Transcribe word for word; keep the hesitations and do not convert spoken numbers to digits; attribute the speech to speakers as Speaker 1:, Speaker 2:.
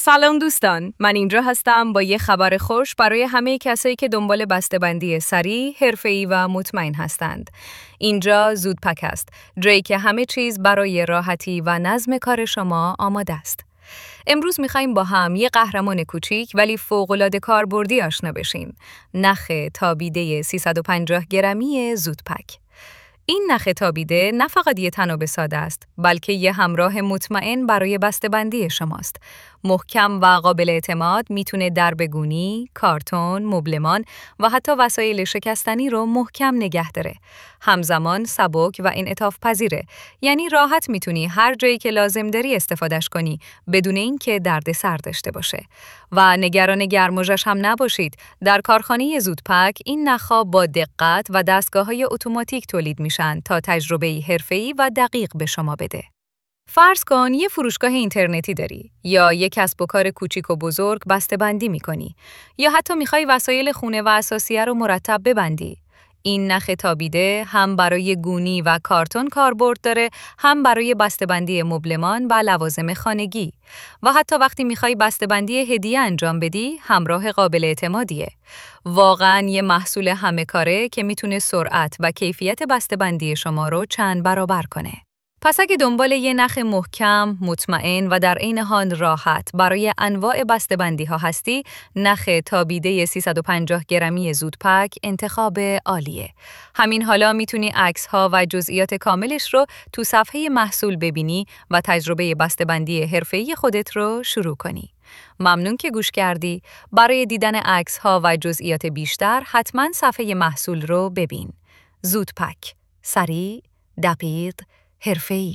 Speaker 1: سلام دوستان، من اینجا هستم با یه خبر خوش برای همه کسایی که دنبال بسته‌بندی سریع، حرفه‌ای و مطمئن هستند. اینجا زودپک است، جایی که همه چیز برای راحتی و نظم کار شما آماده است. امروز می‌خوایم با هم یه قهرمان کوچیک ولی فوق‌العاده کاربردی آشنا بشیم. نخ تابیده سیصد و پنجاه گرمی زودپک. این نخ تابیده نه فقط یه تناب ساده است، بلکه یه همراه مطمئن برای بسته‌بندی شماست. محکم و قابل اعتماد میتونه دربگونی، کارتون، مبلمان و حتی وسایل شکستنی رو محکم نگه داره. همزمان سبک و انعطاف پذیره، یعنی راحت میتونی هر جایی که لازم داری استفادهش کنی بدون اینکه دردسر داشته باشه. و نگران گرمایش هم نباشید، در کارخانه زودپک این نخ‌ها با دقت و دستگاه‌های اتوماتیک تولید میشن تا تجربه‌ای حرفه‌ای و دقیق به شما بده. فرض کن یه فروشگاه اینترنتی داری یا یه کسب و کار کوچیک و بزرگ بسته‌بندی می‌کنی یا حتی می‌خوای وسایل خونه و اساسیه رو مرتب ببندی. این نخ تابیده هم برای گونی و کارتون کاربرد داره، هم برای بسته‌بندی مبلمان و لوازم خانگی. و حتی وقتی می‌خوای بسته‌بندی هدیه انجام بدی، همراه قابل اعتمادیه. واقعاً یه محصول همه کاره که میتونه سرعت و کیفیت بسته‌بندی شما رو چند برابر کنه. پس اگه دنبال یه نخ محکم، مطمئن و در عین حال راحت برای انواع بسته‌بندی ها هستی، نخ تابیده سیصد و پنجاه گرمی زودپک انتخاب عالیه. همین حالا میتونی عکس ها و جزئیات کاملش رو تو صفحه محصول ببینی و تجربه بسته‌بندی حرفه‌ای خودت رو شروع کنی. ممنون که گوش کردی. برای دیدن عکس ها و جزئیات بیشتر حتما صفحه محصول رو ببین. زودپک، سریع، دقیق، حرفه‌ای.